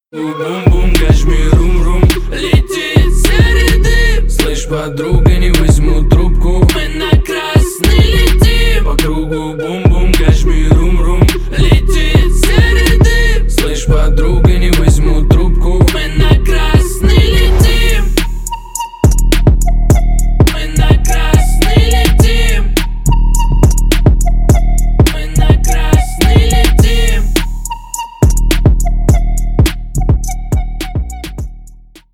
Бум-бум, гажми рум-рум, летит серый дым. Слышь, подруга,